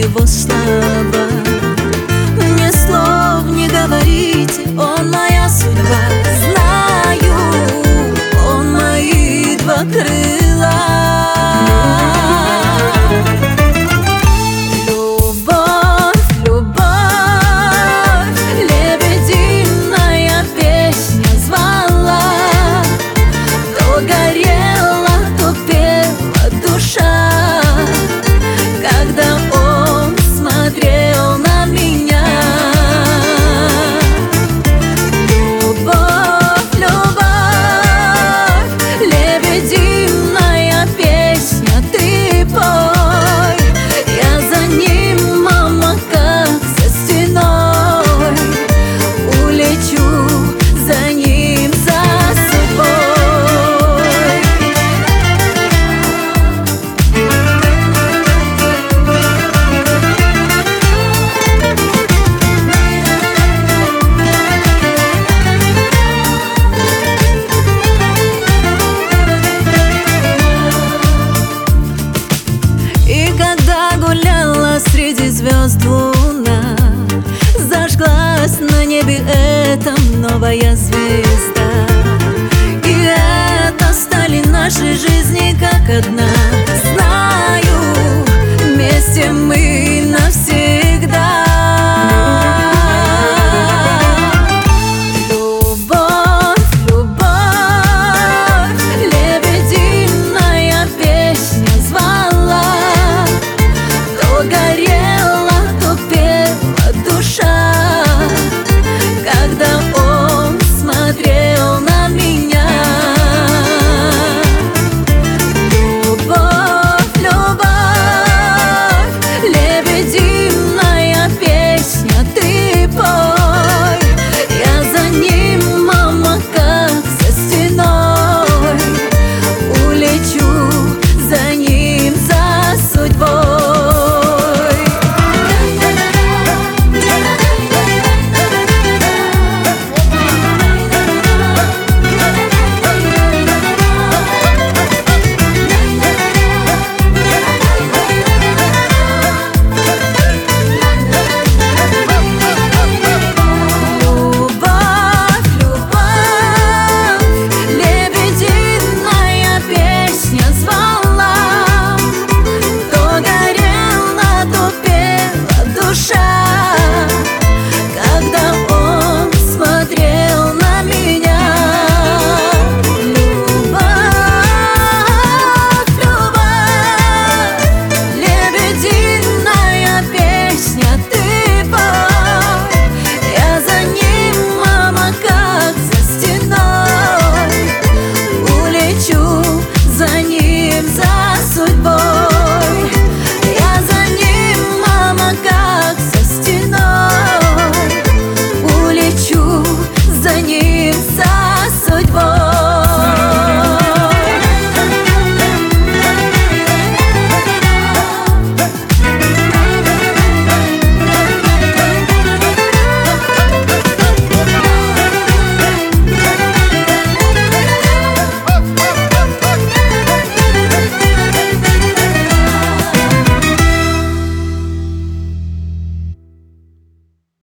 его слова. Мне слов не говорите, он моя судьба. Знаю, он мои два крыла. Любовь, любовь, лебединая песня звала. То горела, то пела душа, когда он смотрел на меня. Любовь, любовь, лебединая песня, ты пой. Я за ним, мама, как за стеной, улечу за ним, за судьбой. И когда гуляла среди звезд луна, зажглась на небе эта новая звезда. И это стали наши жизни как одна. Знаю, вместе мы